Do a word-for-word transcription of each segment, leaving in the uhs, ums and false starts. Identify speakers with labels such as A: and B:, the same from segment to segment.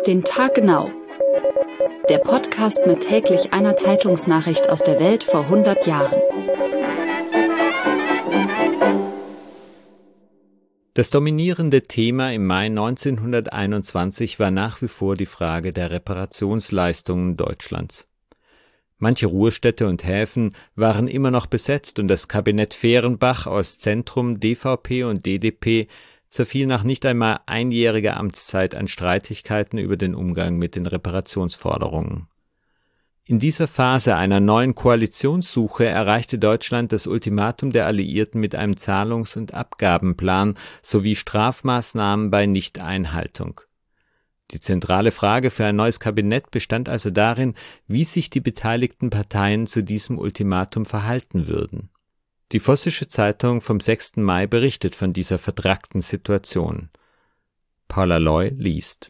A: den Tag genau. Der Podcast mit täglich einer Zeitungsnachricht aus der Welt vor hundert Jahren.
B: Das dominierende Thema im Mai neunzehnhunderteinundzwanzig war nach wie vor die Frage der Reparationsleistungen Deutschlands. Manche Ruhestädte und Häfen waren immer noch besetzt und das Kabinett Fehrenbach aus Zentrum, D V P und D D P zerfiel nach nicht einmal einjähriger Amtszeit an Streitigkeiten über den Umgang mit den Reparationsforderungen. In dieser Phase einer neuen Koalitionssuche erreichte Deutschland das Ultimatum der Alliierten mit einem Zahlungs- und Abgabenplan sowie Strafmaßnahmen bei Nichteinhaltung. Die zentrale Frage für ein neues Kabinett bestand also darin, wie sich die beteiligten Parteien zu diesem Ultimatum verhalten würden. Die Vossische Zeitung vom sechsten Mai berichtet von dieser vertrackten Situation. Paula Loy liest.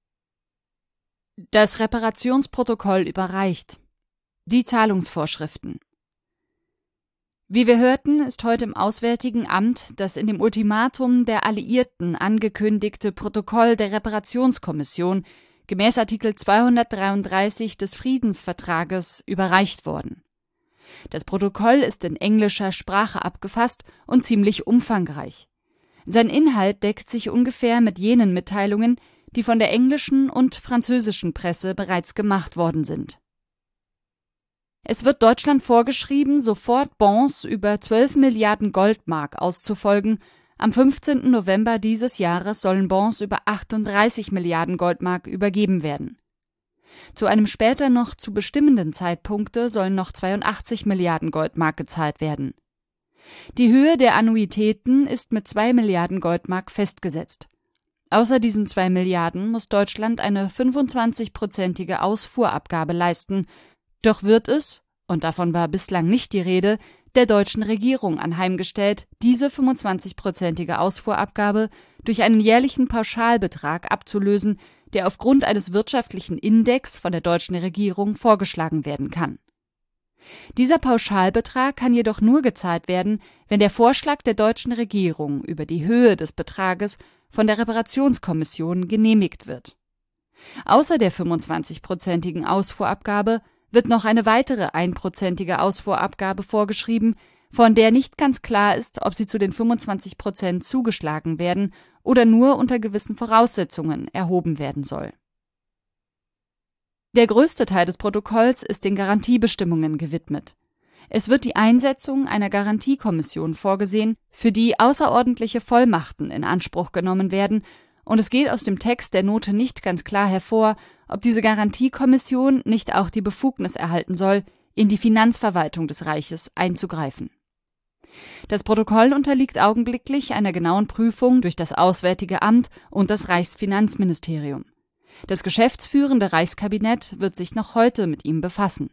C: Das Reparationsprotokoll überreicht. Die Zahlungsvorschriften. Wie wir hörten, ist heute im Auswärtigen Amt das in dem Ultimatum der Alliierten angekündigte Protokoll der Reparationskommission gemäß Artikel zweihundertdreiunddreißig des Friedensvertrages überreicht worden. Das Protokoll ist in englischer Sprache abgefasst und ziemlich umfangreich. Sein Inhalt deckt sich ungefähr mit jenen Mitteilungen, die von der englischen und französischen Presse bereits gemacht worden sind. Es wird Deutschland vorgeschrieben, sofort Bons über zwölf Milliarden Goldmark auszufolgen. Am fünfzehnten November dieses Jahres sollen Bons über achtunddreißig Milliarden Goldmark übergeben werden. Zu einem später noch zu bestimmenden Zeitpunkte sollen noch zweiundachtzig Milliarden Goldmark gezahlt werden. Die Höhe der Annuitäten ist mit zwei Milliarden Goldmark festgesetzt. Außer diesen zwei Milliarden muss Deutschland eine fünfundzwanzigprozentige Ausfuhrabgabe leisten, doch wird es, und davon war bislang nicht die Rede, der deutschen Regierung anheimgestellt, diese fünfundzwanzigprozentige Ausfuhrabgabe durch einen jährlichen Pauschalbetrag abzulösen, der aufgrund eines wirtschaftlichen Index von der deutschen Regierung vorgeschlagen werden kann. Dieser Pauschalbetrag kann jedoch nur gezahlt werden, wenn der Vorschlag der deutschen Regierung über die Höhe des Betrages von der Reparationskommission genehmigt wird. Außer der fünfundzwanzigprozentigen Ausfuhrabgabe wird noch eine weitere einprozentige Ausfuhrabgabe vorgeschrieben, von der nicht ganz klar ist, ob sie zu den fünfundzwanzig Prozent zugeschlagen werden oder nur unter gewissen Voraussetzungen erhoben werden soll. Der größte Teil des Protokolls ist den Garantiebestimmungen gewidmet. Es wird die Einsetzung einer Garantiekommission vorgesehen, für die außerordentliche Vollmachten in Anspruch genommen werden, und es geht aus dem Text der Note nicht ganz klar hervor, ob diese Garantiekommission nicht auch die Befugnis erhalten soll, in die Finanzverwaltung des Reiches einzugreifen. Das Protokoll unterliegt augenblicklich einer genauen Prüfung durch das Auswärtige Amt und das Reichsfinanzministerium. Das geschäftsführende Reichskabinett wird sich noch heute mit ihm befassen.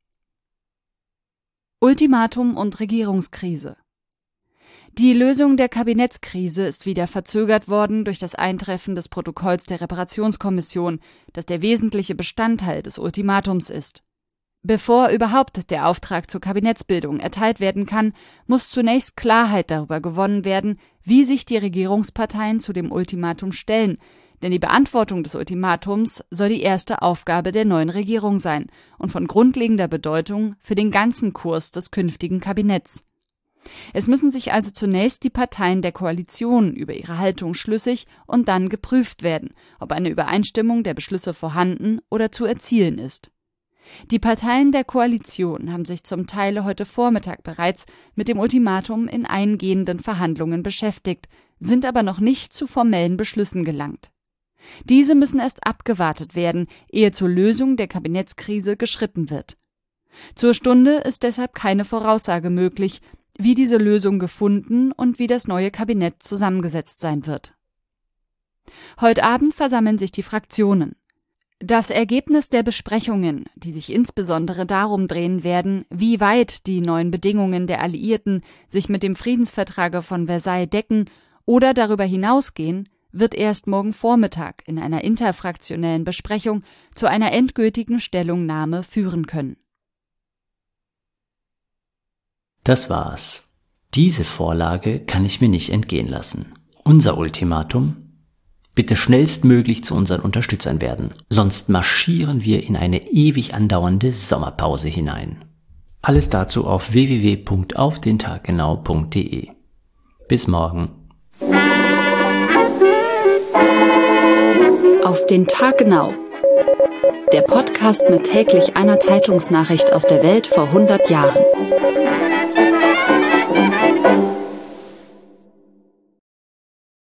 C: Ultimatum und Regierungskrise. Die Lösung der Kabinettskrise ist wieder verzögert worden durch das Eintreffen des Protokolls der Reparationskommission, das der wesentliche Bestandteil des Ultimatums ist. Bevor überhaupt der Auftrag zur Kabinettsbildung erteilt werden kann, muss zunächst Klarheit darüber gewonnen werden, wie sich die Regierungsparteien zu dem Ultimatum stellen, denn die Beantwortung des Ultimatums soll die erste Aufgabe der neuen Regierung sein und von grundlegender Bedeutung für den ganzen Kurs des künftigen Kabinetts. Es müssen sich also zunächst die Parteien der Koalition über ihre Haltung schlüssig und dann geprüft werden, ob eine Übereinstimmung der Beschlüsse vorhanden oder zu erzielen ist. Die Parteien der Koalition haben sich zum Teil heute Vormittag bereits mit dem Ultimatum in eingehenden Verhandlungen beschäftigt, sind aber noch nicht zu formellen Beschlüssen gelangt. Diese müssen erst abgewartet werden, ehe zur Lösung der Kabinettskrise geschritten wird. Zur Stunde ist deshalb keine Voraussage möglich, wie diese Lösung gefunden und wie das neue Kabinett zusammengesetzt sein wird. Heute Abend versammeln sich die Fraktionen. Das Ergebnis der Besprechungen, die sich insbesondere darum drehen werden, wie weit die neuen Bedingungen der Alliierten sich mit dem Friedensvertrag von Versailles decken oder darüber hinausgehen, wird erst morgen Vormittag in einer interfraktionellen Besprechung zu einer endgültigen Stellungnahme führen können.
D: Das war's. Diese Vorlage kann ich mir nicht entgehen lassen. Unser Ultimatum: bitte schnellstmöglich zu unseren Unterstützern werden. Sonst marschieren wir in eine ewig andauernde Sommerpause hinein. Alles dazu auf w w w punkt auf den tag genau punkt d e. Bis morgen.
A: Auf den Tag genau. Der Podcast mit täglich einer Zeitungsnachricht aus der Welt vor hundert Jahren.